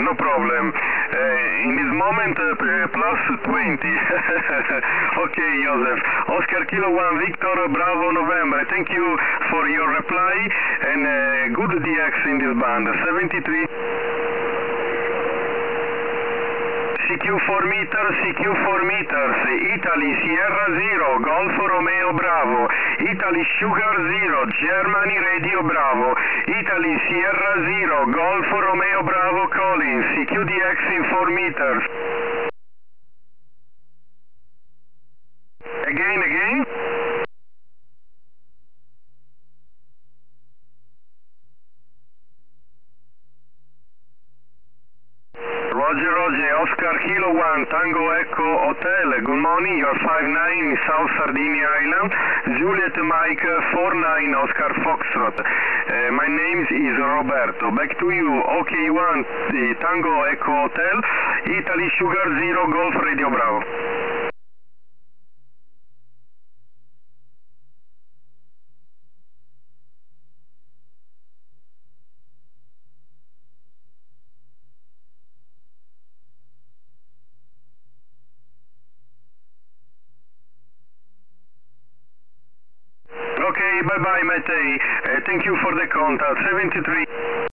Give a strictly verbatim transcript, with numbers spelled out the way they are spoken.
no problem. Uh, in this moment, uh, plus twenty. Okay, Joseph. Oscar Kilo one, Victor Bravo November. Thank you for your reply and uh, good D X in this band. seventy-three. C Q four meters, C Q four meters, Italy Sierra Zero, Golf Romeo Bravo, Italy Sugar Zero, Germany Radio Bravo, Italy Sierra Zero, Golf Romeo Bravo Collins, C Q D X in four meters. Again, again. Roger, Roger, Oscar Kilo one, Tango Echo Hotel, good morning, you're five nine, South Sardinia Island, Juliet Mike four nine, Oscar Foxtrot. Uh, my name is Roberto, back to you, OK one, Tango Echo Hotel, Italy Sugar Zero, Golf Radio Bravo. Okay, bye-bye, Matei. Uh, thank you for the contact. seventy-three.